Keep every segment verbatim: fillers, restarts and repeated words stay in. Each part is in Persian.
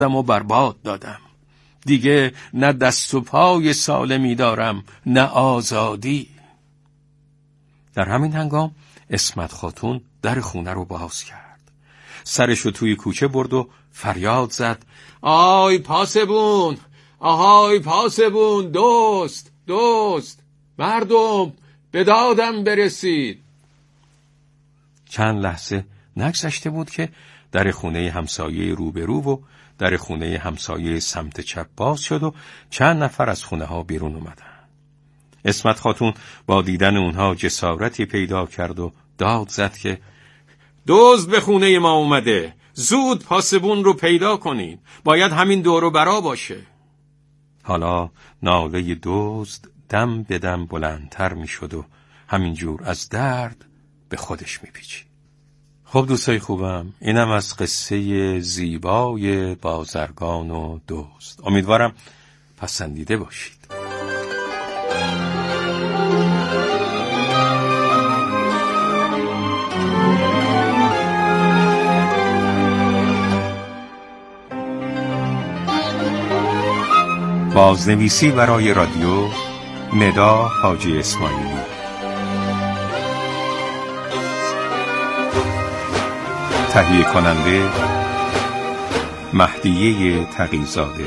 و برباد دادم. دیگه نه دست و پای سالمی دارم نه آزادی. در همین هنگام اسمت خاتون در خونه رو باز کرد. سرشو توی کوچه برد و فریاد زد: آی پاسبون، آهای پاسبون، دوست دوست، مردم به دادم برسید. چند لحظه نگذشته بود که در خونه همسایه روبرو و در خونه همسایه سمت چپ باز شد و چند نفر از خونه ها بیرون اومدن. اسمت خاتون با دیدن اونها جسارتی پیدا کرد و داد زد که دزد به خونه ما اومده، زود پاسبون رو پیدا کنید، باید همین دور و برا باشه. حالا ناله دزد دم به دم بلندتر می شد و همینجور از درد به خودش می پیچید. خب دوستای خوبم، اینم از قصه زیبای بازرگان و دزد. امیدوارم پسندیده باشید. بازنویسی برای رادیو ندا حاجی اسماعیلی، تهیه کننده مهدیه تقی‌زاده،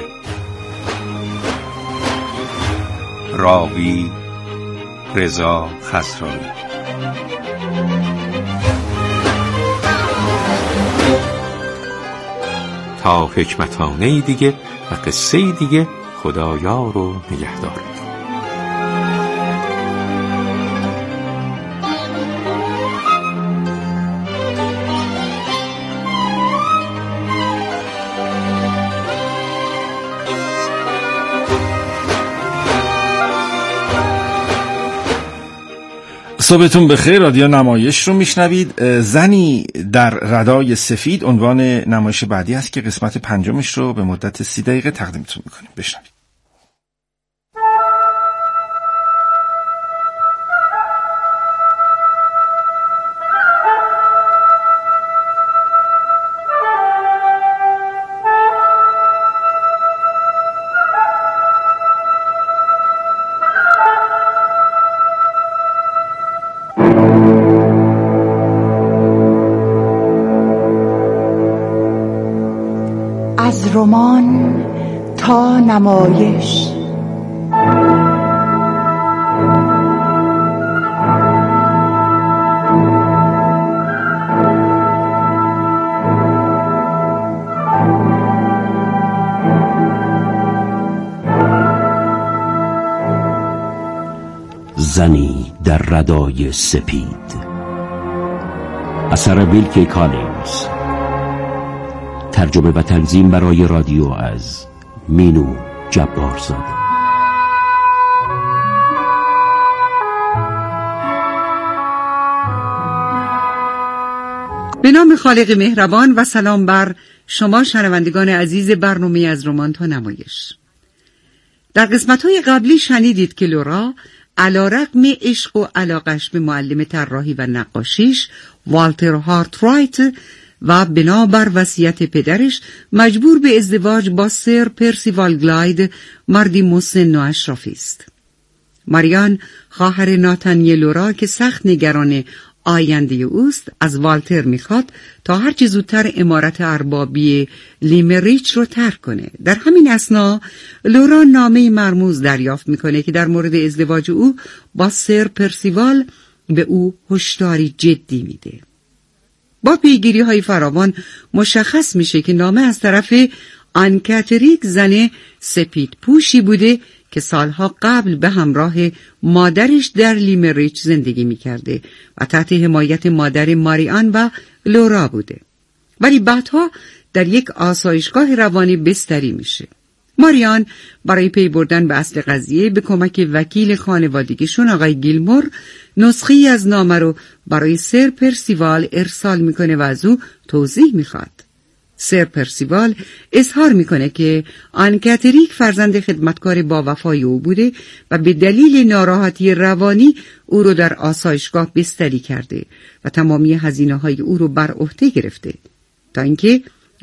راوی رضا خضرایی. تا حکمتانه دیگه و قصه دیگه، خدایار و نگهدار. صبحتون بخیر. رادیو نمایش رو میشنوید. زنی در ردای سفید عنوان نمایش بعدی است که قسمت پنجمش رو به مدت سی دقیقه تقدیمتون میکنیم. بشنوید. از رمان تا نمایش. زنی در ردای سپید، اثر ویلکی کالینز، ترجمه و تنظیم برای رادیو از مینو جبارزاده. به نام خالق مهربان و سلام بر شما شنوندگان عزیز برنامه از رمان تا نمایش. در قسمت‌های قبلی شنیدید که لورا علی‌رغم عشق و علاقش به معلم طراحی و نقاشیش والتر هارترایت و بنابر وصیت پدرش مجبور به ازدواج با سر پرسیوال گلاید، مردی مسن و اشرافی است. ماریان خواهر ناتانیل لورا که سخت نگران آینده اوست از والتر میخواد تا هر چه زودتر عمارت اربابی لیمریچ رو ترک کنه. در همین اثنا لورا نامه مرموز دریافت میکنه که در مورد ازدواج او با سر پرسیوال به او هشداری جدی میده. با پیگیری های فراوان مشخص میشه که نامه از طرف آن کاتریک، زن سپید پوشی بوده که سالها قبل به همراه مادرش در لیمریچ زندگی میکرده و تحت حمایت مادر ماریان و لورا بوده، ولی بعدها در یک آسایشگاه روانی بستری میشه. ماریان برای پی بردن به اصل قضیه به کمک وکیل خانوادگیشون آقای گیلمور نسخه‌ای از نامه رو برای سر پرسیوال ارسال میکنه و از او توضیح میخواد. سر پرسیوال اظهار میکنه که آن کاتریک فرزند خدمتکار با وفای او بوده و به دلیل ناراحتی روانی او رو در آسایشگاه بستری کرده و تمامی هزینه‌های او رو بر عهده گرفته، تا اینکه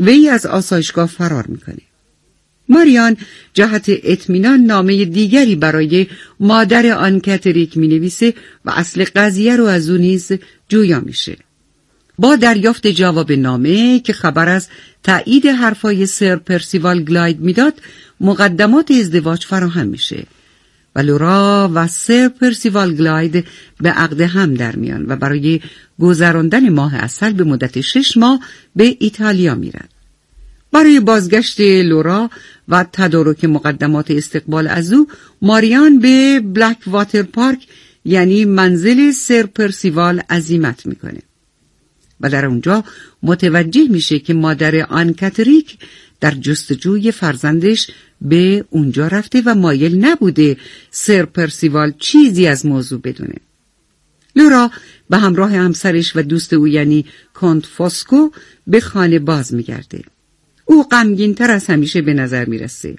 وی از آسایشگاه فرار میکنه. ماریان جهت اطمینان نامه دیگری برای مادر آن کاتریک می نویسه و اصل قضیه رو از او نیز جویا میشه. با دریافت جواب نامه که خبر از تایید حرفای سر پرسیوال گلاید میداد، مقدمات ازدواج فراهم میشه و لورا و سر پرسیوال گلاید به عقد هم در میان و برای گذراندن ماه عسل به مدت شش ماه به ایتالیا میرن. برای بازگشت لورا و تدارک مقدمات استقبال از او، ماریان به بلک واتر پارک یعنی منزل سر پرسیوال عزیمت میکنه و در اونجا متوجه میشه که مادر آن کاتریک در جستجوی فرزندش به اونجا رفته و مایل نبوده سر پرسیوال چیزی از موضوع بدونه. لورا به همراه همسرش و دوست او یعنی کانت فوسکو به خانه باز میگرده. او غمگین‌تر از همیشه به نظر میرسه.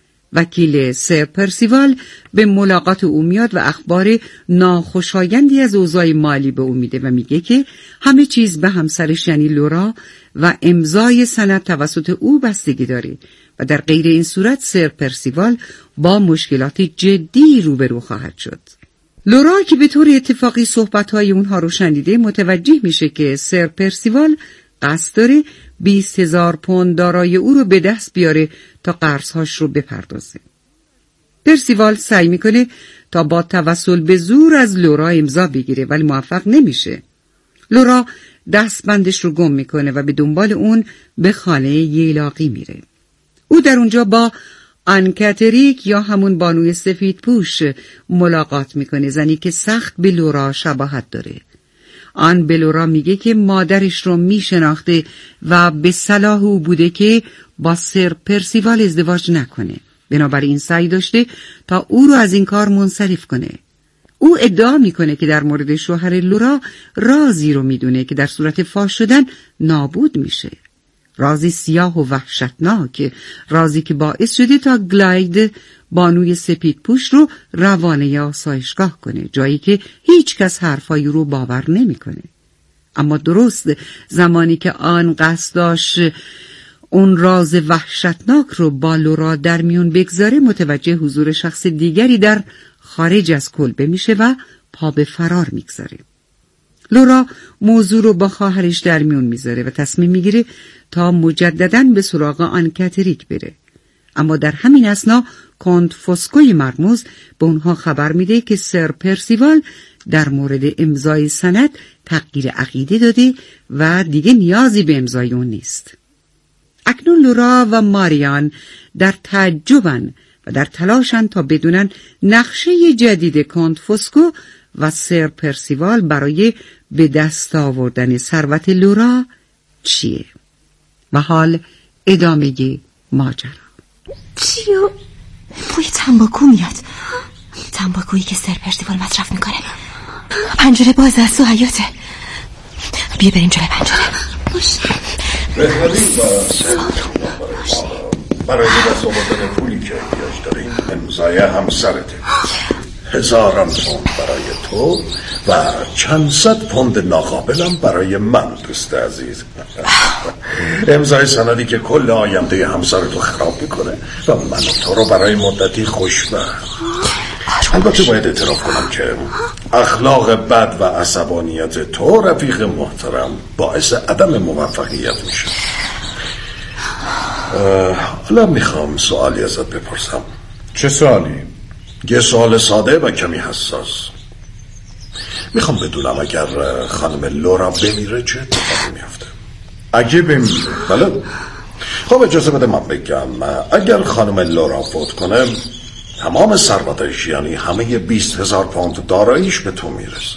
وکیل سر پرسیوال به ملاقات او میاد و اخبار ناخوشایندی از اوضاع مالی به او میده و میگه که همه چیز به همسرش یعنی لورا و امضای سند توسط او بستگی داره و در غیر این صورت سر پرسیوال با مشکلات جدی روبرو خواهد شد. لورا که به طور اتفاقی صحبت‌های اونها رو شنیده متوجه میشه که سر پرسیوال قصد داره بیست هزار پوند دارایی او رو به دست بیاره تا قرضهاش رو بپردازه. پرسیوال سعی میکنه تا با توسل به زور از لورا امضا بگیره ولی موفق نمیشه. لورا دستبندش رو گم میکنه و به دنبال اون به خانه ییلاقی میره. او در اونجا با آن کاتریک یا همون بانوی سفید پوش ملاقات میکنه، زنی که سخت به لورا شباهت داره. آن به لورا میگه که مادرش رو میشناخته و به صلاح او بوده که با سر پرسیوال ازدواج نکنه. بنابراین سعی داشته تا او رو از این کار منصرف کنه. او ادعا میکنه که در مورد شوهر لورا رازی رو میدونه که در صورت فاش شدن نابود میشه. رازی سیاه و وحشتناک، رازی که باعث شده تا گلاید بانوی سپید پوش رو روانه آسایشگاه کنه، جایی که هیچ کس حرفایی رو باور نمی کنه. اما درست زمانی که آن قصد داشت اون راز وحشتناک رو با لورا در میون بگذاره، متوجه حضور شخص دیگری در خارج از کلبه میشه و پا به فرار میگذاره. لورا موضوع رو با خواهرش در میون میذاره و تصمیم میگیره تا مجدداً به سراغ آن کاتریک بره. اما در همین اثنا کانت فوسکوی مرموز به اونها خبر میده که سر پرسیوال در مورد امضای سند تغییر عقیده داده و دیگه نیازی به امضای اون نیست. اکنون لورا و ماریان در تعجبن و در تلاشن تا بدونن نقشه جدید کانت فوسکو و سر پرسیوال برای به دست آوردن ثروت لورا چیه. و حال ادامه ماجرا. چیو؟ بوی تنباکو میاد، تنباکویی که سر پرسیوال مصرف میکنه. پنجره باز است و حیاته. بیا بریم جلوی پنجره. رهبری و سر برای دست آوردن پولی که احتیاج داریم امضای همسرته. هزارم پوند برای تو و چند صد پوند ناقابلم برای من دوست عزیز. امضای سندی که کل آینده همسرتو خراب میکنه و من و تو رو برای مدتی خوشبخت. البته باید اعتراف کنم که اخلاق بد و عصبانیت تو رفیق محترم باعث عدم موفقیت میشه. حالا میخوام سوالی ازت بپرسم. چه سوالی؟ یه سوال ساده و کمی حساس. میخوام بدونم اگر خانم لورا بمیره چه اتفاقی میفته؟ اگه بمیره؟ بله. خب اجازه بده من بگم. اگر خانم لورا فوت کنه تمام ثروتش یعنی همه بیست هزار پوند داراییش به تو میرسه.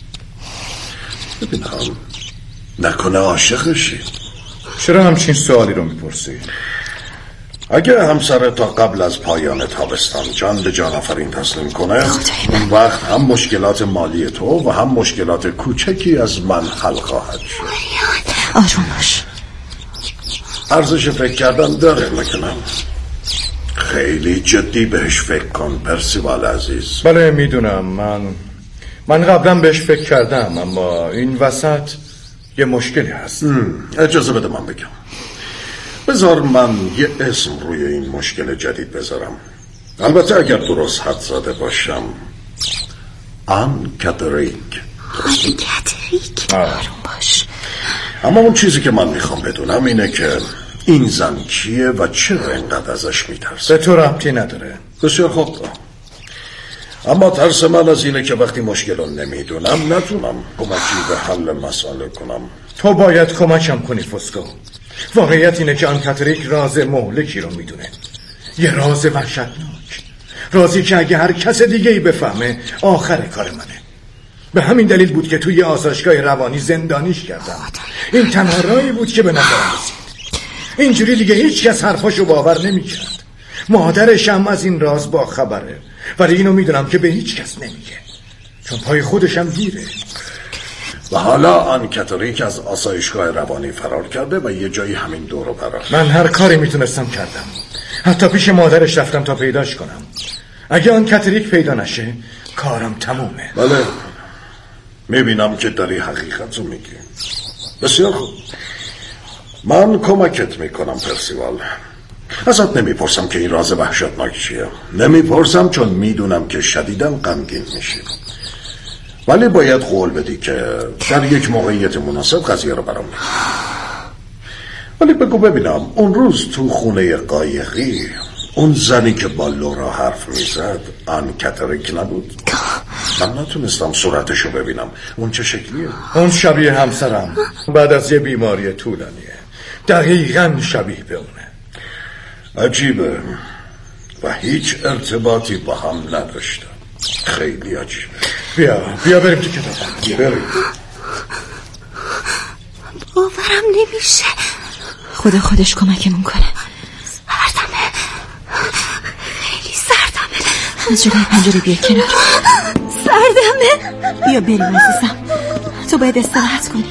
ببینم نکنه عاشقشی؟ چرا همچین سوالی رو میپرسی؟ اگه همسر تا قبل از پایان تابستان جان به جان آفرین تسلیم کنه، اون وقت هم مشکلات مالی تو و هم مشکلات کوچکی از من حل خواهد شد. آروم باش. ارزش فکر کردن داره نکنم. خیلی جدی بهش فکر کن پرسیوال عزیز. بله میدونم. من من قبلا بهش فکر کردم اما این وسط یه مشکلی هست. اجازه بده من بگم. بذار من یه اسم روی این مشکل جدید بذارم، البته اگر درست حد زده باشم. آن کاتریک. آن کاتریک آروم باش. اما اون چیزی که من میخوام بدونم اینه که این زن کیه و چرا اینقدر ازش میترسه؟ به تو ربطی نداره. بسیار خوب. اما ترس من از اینه که وقتی مشکل رو نمیدونم نتونم کمکی به حل مسئله کنم. تو باید کمکم کنی فسکو. واقعیت اینه که آن کاتریک راز مهلکی رو میدونه، یه راز وحشتناک، رازی که اگه هر کس دیگه ای بفهمه آخر کار منه. به همین دلیل بود که توی آزادگاه روانی زندانیش کردم. این تنها راهی بود که به نظرم رسید. اینجوری دیگه هیچ کس حرفاشو باور نمیکرد. مادرش هم از این راز با خبره، ولی اینو میدونم که به هیچ کس نمیگه، چون پای خودشم گیره. و حالا آن کاتریک از آسایشگاه روانی فرار کرده و یه جایی همین دور و برا. من هر کاری میتونستم کردم، حتی پیش مادرش رفتم تا پیداش کنم. اگه آن کاتریک پیدا نشه کارم تمومه. بله، میبینم که داری حقیقت رو میگی. بسیار خوب، من کمکت میکنم پرسیوال. ازت نمیپرسم که این راز وحشتناک چیه، نمیپرسم چون میدونم که شدیداً غمگین میشی، ولی باید قول بدی که در یک موقعیت مناسب قضیه رو برام میگی. ولی بگو ببینم، اون روز تو خونه قایقی اون زنی که با لورا حرف میزد آن کاتریک نبود؟ من نتونستم صورتشو ببینم. اون چه شکلیه؟ اون شبیه همسرم بعد از یه بیماری طولانیه، دقیقاً شبیه به اونه. عجیبه و هیچ ارتباطی با هم نداشتم. خیلی عجیبه. بیا بیا بریم تو کتاب. بریم. باورم نمیشه. خدا خودش کمکمون کنه. سردمه، خیلی سردمه. از جلوی پنجره بیا کنار. سردمه. بیا بریم عزیزم، تو باید استراحت کنی.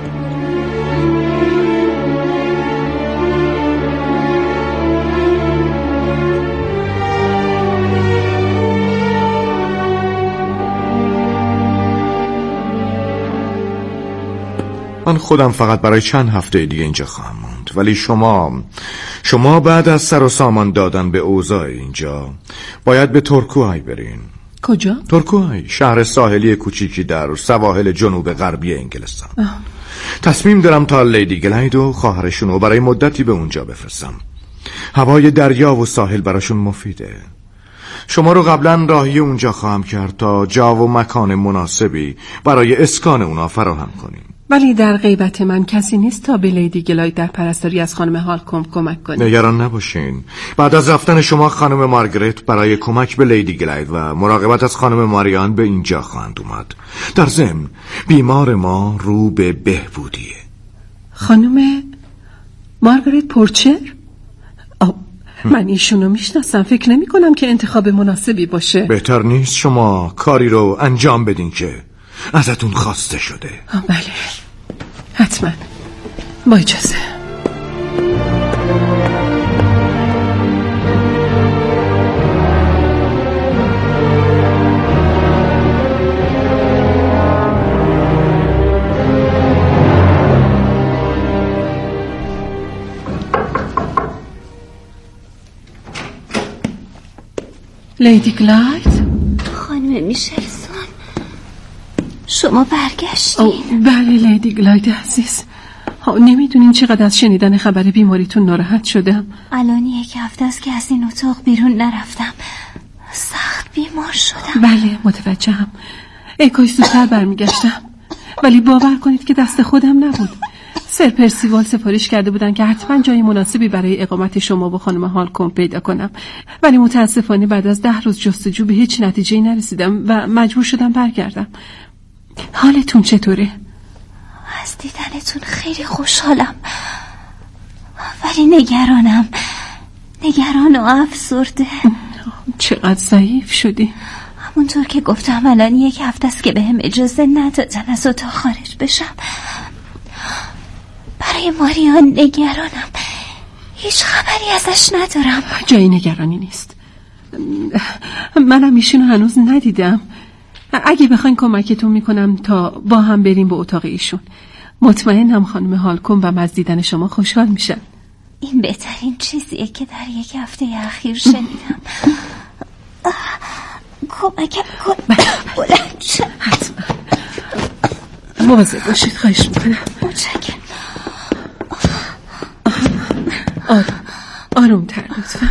من خودم فقط برای چند هفته دیگه اینجا خواهم موند، ولی شما شما بعد از سر و سامان دادن به اوضاع اینجا باید به تورکوهای برین. کجا؟ تورکوهای، شهر ساحلی کوچیکی در سواحل جنوب غربی انگلستان. آه. تصمیم دارم تا لیدی گلید و خواهرشونو برای مدتی به اونجا بفرستم. هوای دریا و ساحل براشون مفیده. شما رو قبلا راهی اونجا خواهم کرد تا جا و مکان مناسبی برای اسکان اونا فراهم کنیم. ولی در غیبت من کسی نیست تا به لیدی گلاید در پرستاری از خانم هالکوم کمک کنه. نگران نباشین، بعد از رفتن شما خانم مارگرت برای کمک به لیدی گلاید و مراقبت از خانم ماریان به اینجا خواهند اومد. در ضمن بیمار ما رو به بهبودیه. خانم مارگرت پورچر؟ آه، من ایشونو میشناسم، فکر نمی کنم که انتخاب مناسبی باشه. بهتر نیست شما کاری رو انجام بدین که ازتون خواسته شده؟ بله حتما، با اجازه. لیدی گلاید؟ خانم میشلسون، شما برگشتین؟ بله لیدی گلاید عزیز، نمیدونین چقدر از شنیدن خبر بیماریتون ناراحت شدم. الان یک هفته است که از این اتاق بیرون نرفتم، سخت بیمار شدم. بله متوجهم، ای کاش زودتر برمیگشتم، ولی باور کنید که دست خودم نبود. سر پرسیوال سفارش کرده بودن که حتما جای مناسبی برای اقامت شما و خانم هالکوم پیدا کنم، ولی متاسفانه بعد از ده روز جستجو به هیچ نتیجه‌ای نرسیدم و مجبور شدم برگردم. حالتون چطوره؟ از دیدنتون خیلی خوشحالم، ولی نگرانم، نگران و افسرده. چقدر ضعیف شدی؟ همونطور که گفتم الان یک هفته است که بهم اجازه ندادن از اتاق خارج بشم. برای ماریان نگرانم، هیچ خبری ازش ندارم. جایی نگرانی نیست، منم ایشونو هنوز ندیدم. اگه بخواین کمکتون میکنم تا با هم بریم به اتاق ایشون. مطمئنم خانم هالکوم و از دیدن شما خوشحال میشن. این بهترین چیزیه که در یک هفته اخیر شنیدم. کمکم کن بلند شد. حتما مواظب باشید، خواهش میکنم. متشکرم. آروم آروم تر لطفا.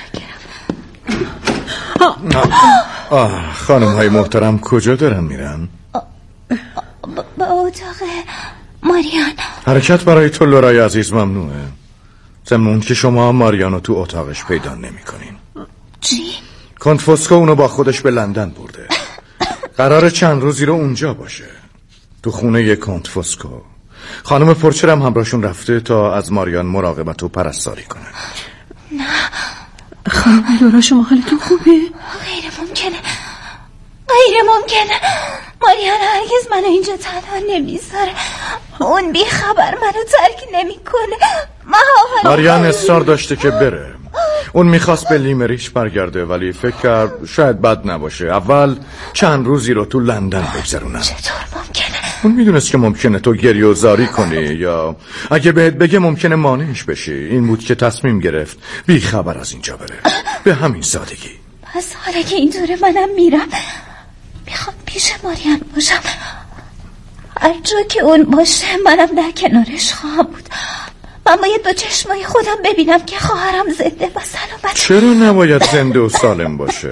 آه خانم های محترم کجا دارن میرن؟ به اتاق ماریان. حرکت برای تو لورای عزیز ممنوعه، ضمن که شما ماریانو تو اتاقش پیدا نمی کنین. چی؟ کنت فوسکو اونو با خودش به لندن برده، قراره چند روزی رو اونجا باشه، تو خونه ی کنت فوسکو. خانم پورچر هم همراهشون رفته تا از ماریان مراقبت و پرستاری کنه. نه خانم لورا شما حالتون خوبه؟ غیر ممکنه، غیر ممکنه. ماریان هرگز منو اینجا تنها نمیذاره. اون بی خبر منو ترک نمیکنه. ماریان اصرار داشته که بره. اون میخواست به لیمریش برگرده ولی فکر کرد شاید بد نباشه اول چند روزی رو تو لندن بگذرونم. چطور ممکنه؟ اون میدونست که ممکنه تو گریه و زاری کنی یا اگه بهت بگه ممکنه مانعش بشی. این بود که تصمیم گرفت بی خبر از اینجا بره، به همین سادگی. پس حالا که اینطوره منم میرم. میخوام پیش ماریان باشم، هر جا که اون باشه منم در کنارش خواهم بود. من باید با چشمای خودم ببینم که خواهرم زنده و سلامت. چرا نباید زنده و سالم باشه؟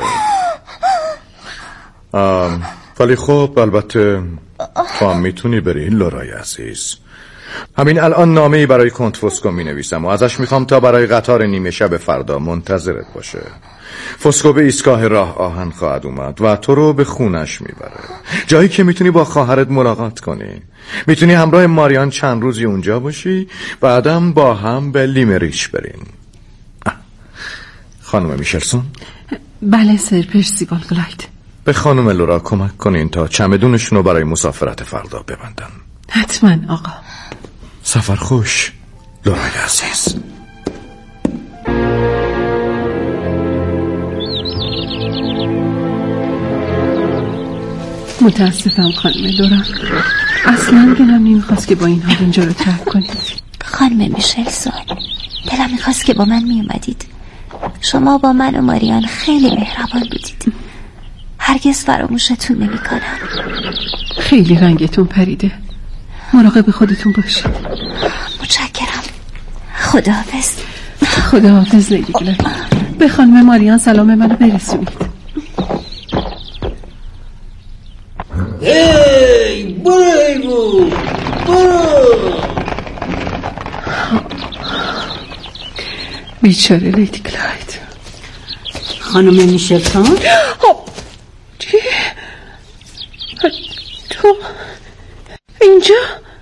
ولی خب البته تو هم میتونی بری لورای عزیز. همین الان نامه‌ای برای کنت فوسکو می نویسم و ازش میخوام تا برای قطار نیمه شب فردا منتظرت باشه. فوسکو به ایستگاه راه آهن خواهد اومد و تو رو به خونش میبره، جایی که میتونی با خواهرت ملاقات کنی. میتونی همراه ماریان چند روزی اونجا باشی، بعدم با هم به لیمریش برین. خانم میشلسون؟ بله سر پرسیوال گلاید. به خانم لورا کمک کنین تا چمدونشون رو برای مسافرت فردا ببندن. حتما آقا. سفر خوش لورای عزیز. متاسفم خانم لورا، اصلا دلم نمیخواست که با این حال اینجا رو ترک کنید. خانم میشلسون، دلم میخواست که با من میومدید. شما با من و ماریان خیلی مهربان بودید، هرگز فراموشتون نمیکنم. خیلی رنگتون پریده، مراقب خودتون باشید. متشکرم. خداحافظ. خداحافظ لیدی گلاید. به خانم ماریان سلام منو برسونید. هی برو ایبو برو. بیچاره لیدی گلاید. خانم میشلسون؟ چی؟ تو اینجا؟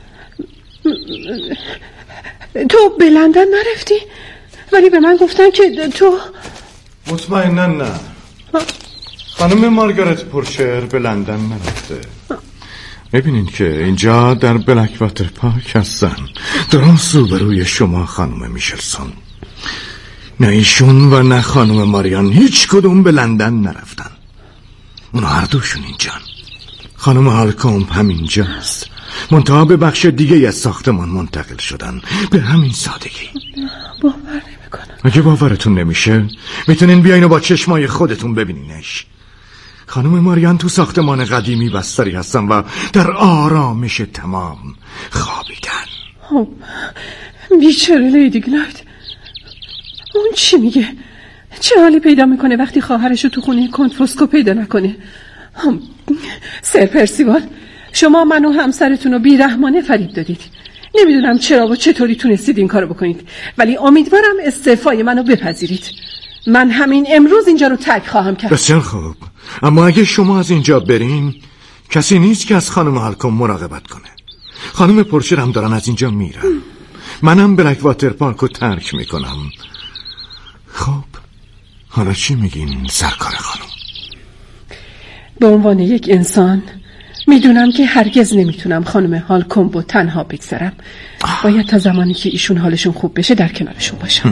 تو به لندن نرفتی؟ ولی به من گفتن که تو... مطمئنا نه. خانم مارگارت پورچر به لندن نرفته. میبینین که اینجا در بلک واتر پارک هستن، درست روبروی شما خانم میشلسون. نه ایشون و نه خانم ماریان هیچ کدوم به لندن نرفتن. اونا هر دوشون اینجان. خانم هالکومب همینجاست، منتها به بخش دیگه از ساختمان منتقل شدن، به همین سادگی. باور نمیکنم. اگه باورتون نمیشه میتونین بیاین و با چشمای خودتون ببینینش. خانم ماریان تو ساختمان قدیمی بستری هستن و در آرامش تمام خوابیدن. بیچاره لیدی گلاید. اون چی میگه؟ چه حالی پیدا میکنه وقتی خواهرشو تو خونه کنت فوسکو پیدا نکنه؟ سر پرسیوال، شما من و همسرتون رو بیرحمانه فریب دادید. نمیدونم چرا و چطوری تونستید این کارو بکنید، ولی امیدوارم استعفای منو بپذیرید. من همین امروز اینجا رو ترک خواهم کرد. بسیار خوب، اما اگه شما از اینجا برین کسی نیست که از خانم هالکوم مراقبت کنه. خانم پورچر هم دارن از اینجا میرن. منم بلک واتر پارک رو ترک میکنم. خب حالا چی میگین سرکار خانم؟ به عنوان یک انسان میدونم که هرگز نمیتونم خانم هالکوم رو تنها بگذارم. باید تا زمانی که ایشون حالشون خوب بشه در کنارشون باشم.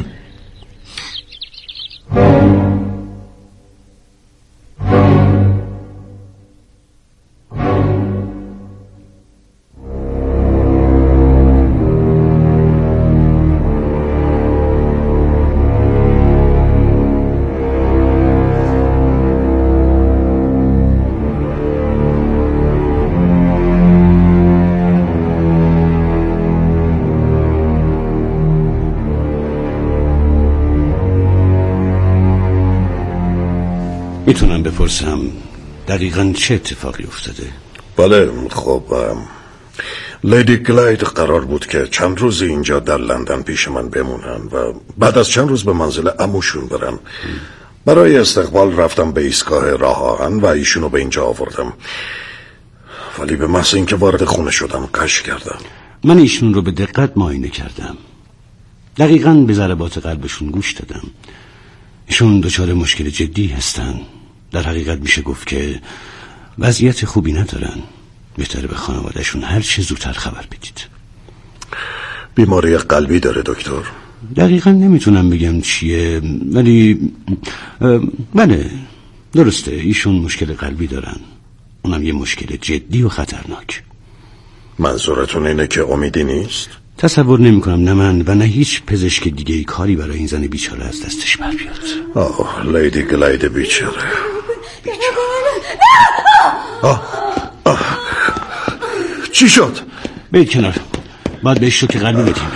میتونم بپرسم دقیقاً چه اتفاقی افتاده؟ بله خب لیدی گلاید قرار بود که چند روز اینجا در لندن پیش من بمونن و بعد از چند روز به منزل عموشون برن. برای استقبال رفتم به ایستگاه راه آهن و ایشونو به اینجا آوردم، ولی به محض اینکه وارد خونه شدم قش کردم. من ایشون رو به دقت معاینه کردم، دقیقاً به ضربات قلبشون گوش دادم. ایشون دچار مشکل جدی هستن. در حقیقت میشه گفت که وضعیت خوبی ندارن. بهتره به خانوادهشون هر چه زودتر خبر بدید. بیماری قلبی داره دکتر؟ دقیقاً نمیتونم بگم چیه، ولی بله درسته ایشون مشکل قلبی دارن، اونم یه مشکل جدی و خطرناک. منظورتون اینه که امیدی نیست؟ تصور نمی کنم نه من و نه هیچ پزشک دیگه ای کاری برای این زن بیچاره از دستش بر بیاد. آه لیدی گلاید بیچاره. بیچاره. آه آه چی شد؟ برید کنار، باید بهش شوک قلبی بدیم.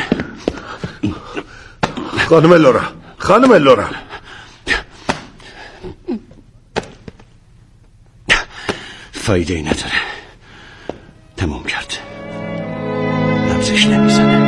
خانم لورا، خانم لورا. فایده ای نداره، تموم کرد، نبضش نمیزنه.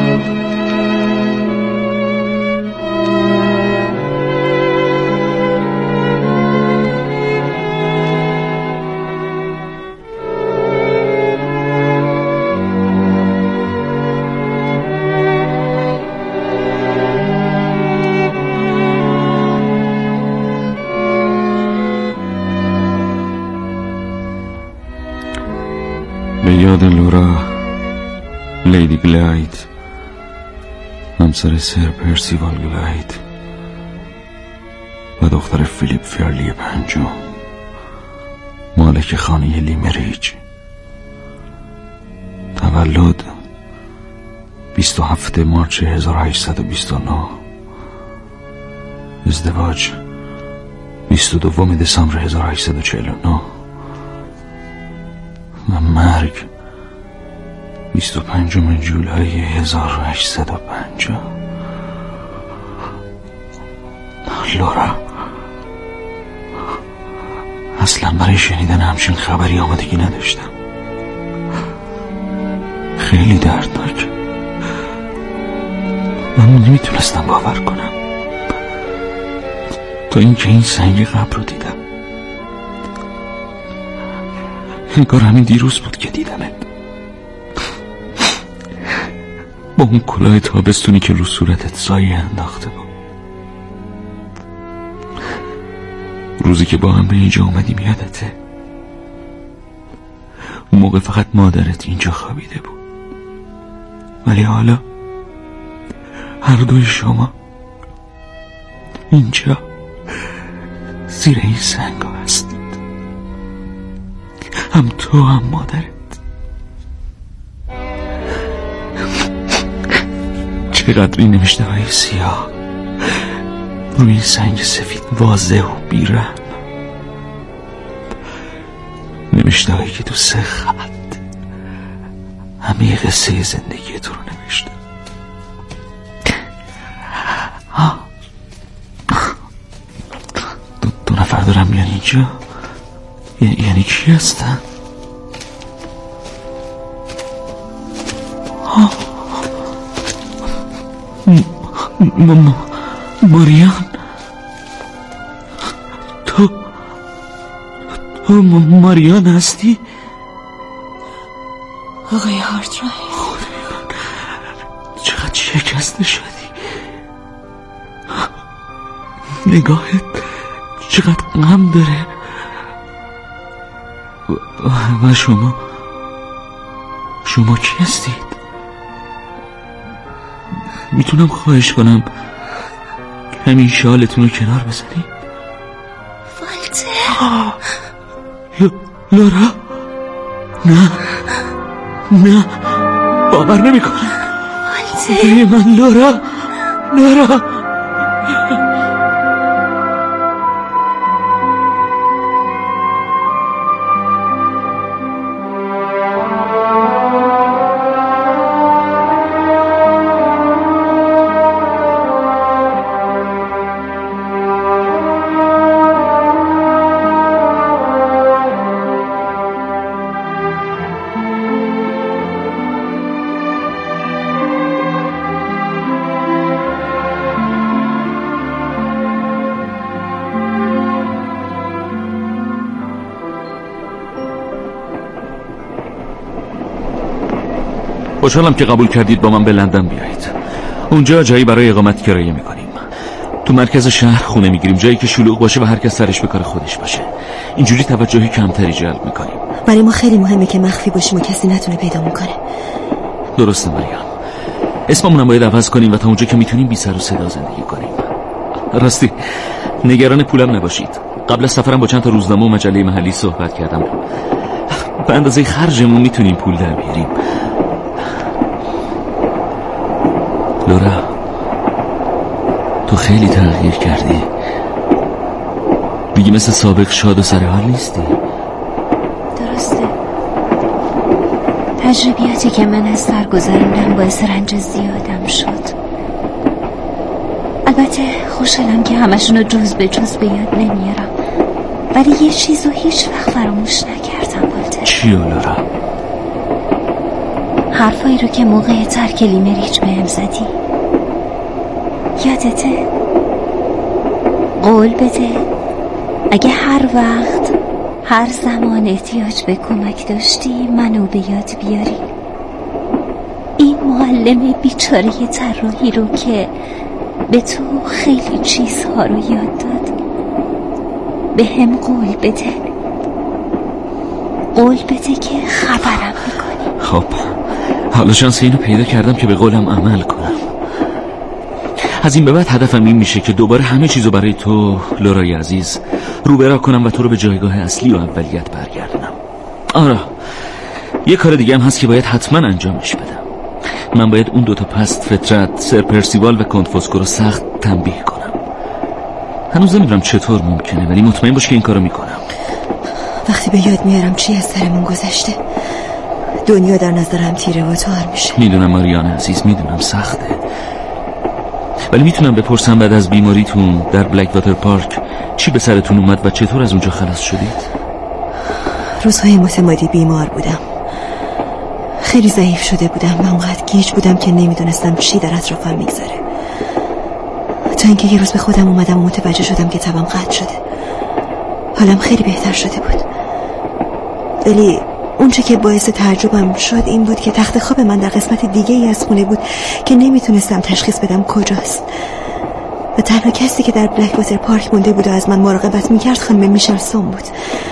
به یاد لورا، لیدی گلاید، همسر سر پرسیوال گلاید و دختر فیلیپ فرلی پنجم، مالک خانه لیمریج. تولد بیست و هفتم مارچ هزار و هشتصد و بیست و نه، ازدواج بیست و دوم دسامبر هزار و هشتصد و چهل و نه و مرگ بیست و پنجم جولای هزار و هشتصد و پنجاه. لورا، اصلا برای شنیدن همچین خبری آمادگی نداشتم. خیلی دردناک. من نمیتونستم باور کنم تا اینکه این سنگ قبر رو دیدم. انگار همین دیروز بود که دیدمت، با اون کلاه تابستونی که رو صورتت سایه انداخته بود. روزی که با هم به اینجا اومدیم یادته؟ اون موقع فقط مادرت اینجا خوابیده بود، ولی حالا هر دوی شما اینجا زیر این سنگ هستید، هم تو هم مادرت. چقدر این نوشته های سیاه روی این سنگ سفید واضح و بیرحم، نوشته هایی که تو سه خط همه قصه زندگی تو رو نوشته. دو, دو نفر دارم میان اینجا، ی- یعنی کی هستن؟ م- م- ماریان، تو تو ماریان هستی؟ آقای هارترای، چقدر شکسته شدی، نگاهت چقدر غم داره. و, و شما شما کی هستید؟ میتونم خواهش کنم همین شالتون رو کنار بزنید؟ والتر. ل... لورا، نه نه باور نمی کنم. والتر من لورا، لورا. خوشحالم که قبول کردید با من به لندن بیایید. اونجا جایی برای اقامت کرایه میکنیم. تو مرکز شهر خونه میگیریم، جایی که شلوغ باشه و هر کس سرش به کار خودش باشه. اینجوری توجهی کمتری جلب میکنیم. برای ما خیلی مهمه که مخفی باشیم و کسی نتونه پیدا کنه. درسته مریم. اسممون هم باید عوض کنیم و تا اونجا که میتونیم بی سر و صدا زندگی کنیم. راستی نگران پولم نباشید. قبل از سفرم با چند تا روزنامه و مجله محلی صحبت کردم. به اندازه خرجمون میتونیم پول در بیاریم. لورا، تو خیلی تغییر کردی. دیگه مثل سابق شاد و سرحال نیستی. درسته. تجربیاتی که من از سر گذروندم باعث رنج زیادم شد. البته خوشحالم که همشونو جز به جز به یاد نمیارم، ولی یه چیزو هیچ وقت فراموش نکردم. والتر. چیو لورا؟ حرفایی رو که موقع ترک لیمریج بهم زدی یادته؟ قول بده اگه هر وقت هر زمان احتیاج به کمک داشتی منو به یاد بیاری. این معلم بیچاره طراحی رو که به تو خیلی چیزها رو یاد داد به هم قول بده. قول بده که خبرم میکنی. خب حالا شانس اینو پیدا کردم که به قولم عمل کنم. از این به بعد هدفم این میشه که دوباره همه چیزو برای تو لورای عزیز روبرا کنم و تو رو به جایگاه اصلی و اولیت برگردونم. آره یه کار دیگه هم هست که باید حتما انجامش بدم. من باید اون دوتا پست فطرت سر پرسیوال و کنت فوسکو رو سخت تنبیه کنم. هنوز نمیدونم چطور ممکنه، ولی مطمئن باش که این کارو میکنم. وقتی به یاد میارم چی از سرمون گذشته دنیا در نظرم تیره و تار میشه. میدونم ماریان عزیز، میدونم سخته، ولی میتونم بپرسم بعد از بیماریتون در بلک واتر پارک چی به سرتون اومد و چطور از اونجا خلاص شدید؟ روزهای متمادی بیمار بودم. خیلی ضعیف شده بودم و اونقدر گیج بودم که نمیدونستم چی در اطرافم میگذره، تا اینکه یه روز به خودم اومدم و متوجه شدم که تبم قطع شده. حالم خیلی بهتر شده بود، ولی اونچه که باعث تعجبم شد این بود که تخت خواب من در قسمت دیگه ای از خونه بود که نمیتونستم تشخیص بدم کجاست. و تنها کسی که در بلک واتر پارک مونده بود و از من مراقبت میکرد خانم میشلسون بود.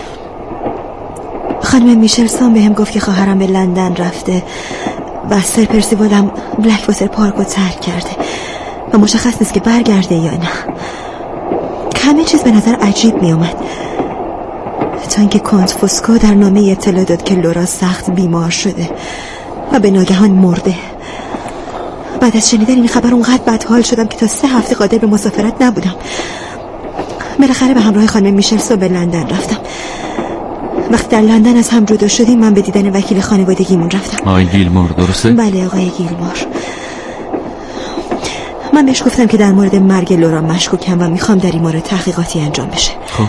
خانم میشلسون به هم گفت که خواهرم به لندن رفته و سر پرسیوالم بلک واتر پارک رو ترک کرده و مشخص نیست که برگرده یا نه. همه چیز به نظر عجیب می اومد تا اینکه کنت فوسکو در نامه اطلاع داد که لورا سخت بیمار شده و به ناگهان مرده. بعد از شنیدن این خبر اونقدر بدحال شدم که تا سه هفته قادر به مسافرت نبودم. بالاخره به همراه خانم میشلسون به لندن رفتم. وقتی در لندن از هم جدا شدیم من به دیدن وکیل خانوادگیمون رفتم. آقای گیلمور درسته؟ بله آقای گیلمور. من بهش گفتم که در مورد مرگ لورا مشکوکم و میخوام در این مورد تحقیقاتی انجام بشه. خب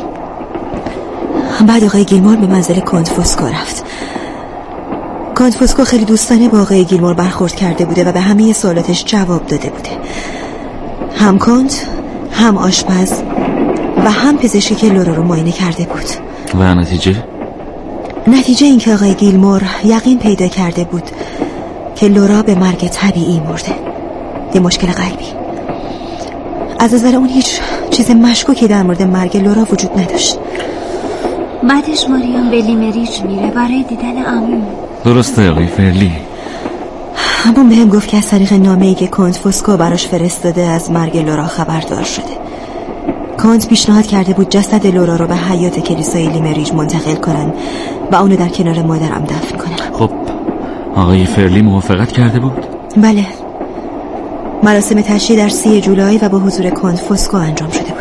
بعد آقای گیلمور به منزل کنت فوسکو رفت. کنت فوسکو خیلی دوستانه با آقای گیلمور برخورد کرده بوده و به همه سوالاتش جواب داده بوده. هم کنت، هم آشپز و هم پزشکی که لورا رو معاینه کرده بود. و نتیجه؟ نتیجه این که آقای گیلمور یقین پیدا کرده بود که لورا به مرگ طبیعی مرده، یه مشکل قلبی. از نظر اون هیچ چیز مشکوکی در مورد مرگ لورا وجود نداشت. بعدش ماریان به لیمریج میره برای دیدن عمو. درسته آقای فرلی. همون بهم گفت که از طریق نامه‌ای که کنت فوسکو براش فرستاده از مرگ لورا خبردار شده. کنت پیشنهاد کرده بود جسد لورا رو به حیاط کلیسای لیمریج منتقل کنن و اونو در کنار مادرم دفن کنن. خب آقای فرلی موافقت کرده بود؟ بله. مراسم تشییع در سی جولای و با حضور کنت فوسکو انجام شده بود.